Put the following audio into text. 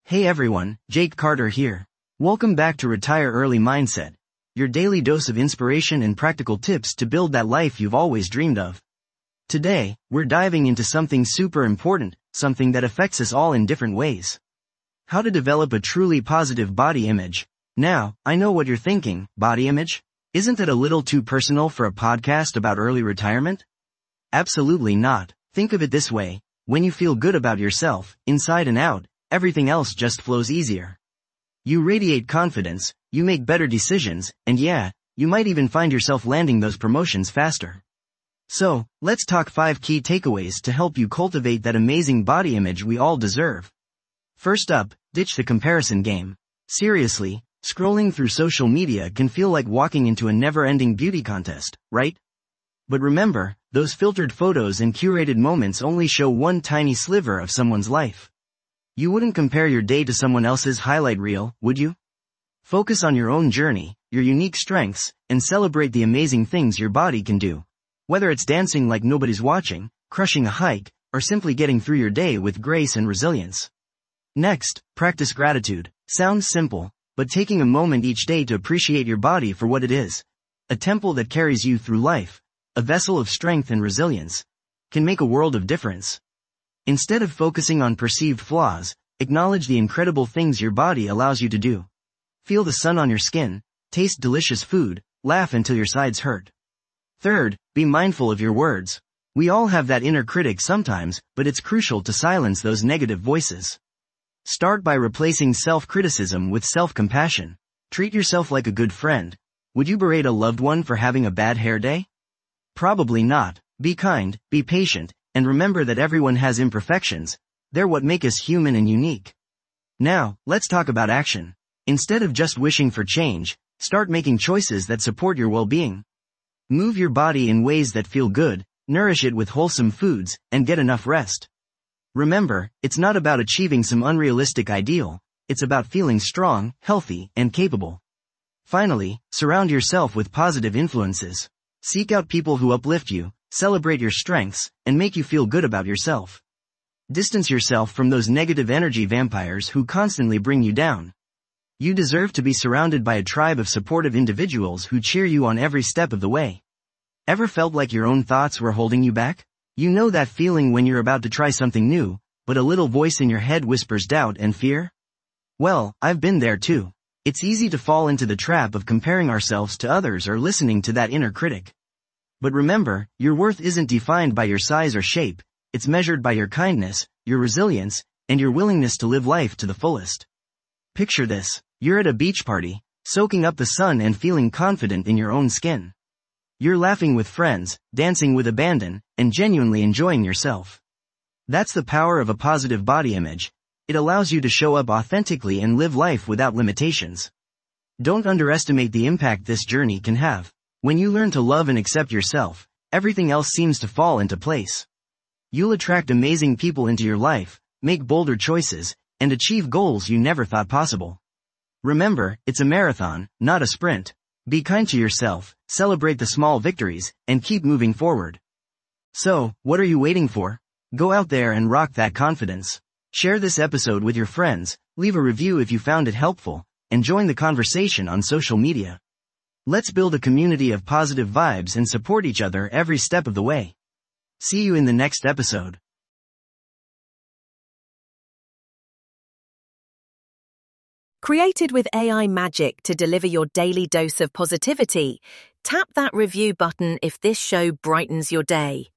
Hey everyone, Jake Carter here. Welcome back to Retire Early Mindset, your daily dose of inspiration and practical tips to build that life you've always dreamed of. Today, we're diving into something super important, something that affects us all in different ways. How to develop a truly positive body image. Now, I know what you're thinking, body image? Isn't that a little too personal for a podcast about early retirement? Absolutely not. Think of it this way, when you feel good about yourself, inside and out, everything else just flows easier. You radiate confidence, you make better decisions, and yeah, you might even find yourself landing those promotions faster. So, let's talk 5 key takeaways to help you cultivate that amazing body image we all deserve. First up, ditch the comparison game. Seriously, scrolling through social media can feel like walking into a never-ending beauty contest, right? But remember, those filtered photos and curated moments only show one tiny sliver of someone's life. You wouldn't compare your day to someone else's highlight reel, would you? Focus on your own journey, your unique strengths, and celebrate the amazing things your body can do. Whether it's dancing like nobody's watching, crushing a hike, or simply getting through your day with grace and resilience. Next, practice gratitude. Sounds simple, but taking a moment each day to appreciate your body for what it is, a temple that carries you through life, a vessel of strength and resilience, can make a world of difference. Instead of focusing on perceived flaws, acknowledge the incredible things your body allows you to do. Feel the sun on your skin, taste delicious food, laugh until your sides hurt. Third, be mindful of your words. We all have that inner critic sometimes, but it's crucial to silence those negative voices. Start by replacing self-criticism with self-compassion. Treat yourself like a good friend. Would you berate a loved one for having a bad hair day? Probably not. Be kind, be patient, and remember that everyone has imperfections. They're what make us human and unique. Now, let's talk about action. Instead of just wishing for change, start making choices that support your well-being. Move your body in ways that feel good, nourish it with wholesome foods, and get enough rest. Remember, it's not about achieving some unrealistic ideal, it's about feeling strong, healthy, and capable. Finally, surround yourself with positive influences. Seek out people who uplift you, celebrate your strengths, and make you feel good about yourself. Distance yourself from those negative energy vampires who constantly bring you down. You deserve to be surrounded by a tribe of supportive individuals who cheer you on every step of the way. Ever felt like your own thoughts were holding you back? You know that feeling when you're about to try something new, but a little voice in your head whispers doubt and fear? Well, I've been there too. It's easy to fall into the trap of comparing ourselves to others or listening to that inner critic. But remember, your worth isn't defined by your size or shape, it's measured by your kindness, your resilience, and your willingness to live life to the fullest. Picture this, you're at a beach party, soaking up the sun and feeling confident in your own skin. You're laughing with friends, dancing with abandon, and genuinely enjoying yourself. That's the power of a positive body image. It allows you to show up authentically and live life without limitations. Don't underestimate the impact this journey can have. When you learn to love and accept yourself, everything else seems to fall into place. You'll attract amazing people into your life, make bolder choices, and achieve goals you never thought possible. Remember, it's a marathon, not a sprint. Be kind to yourself, celebrate the small victories, and keep moving forward. So, what are you waiting for? Go out there and rock that confidence. Share this episode with your friends, leave a review if you found it helpful, and join the conversation on social media. Let's build a community of positive vibes and support each other every step of the way. See you in the next episode. Created with AI magic to deliver your daily dose of positivity, tap that review button if this show brightens your day.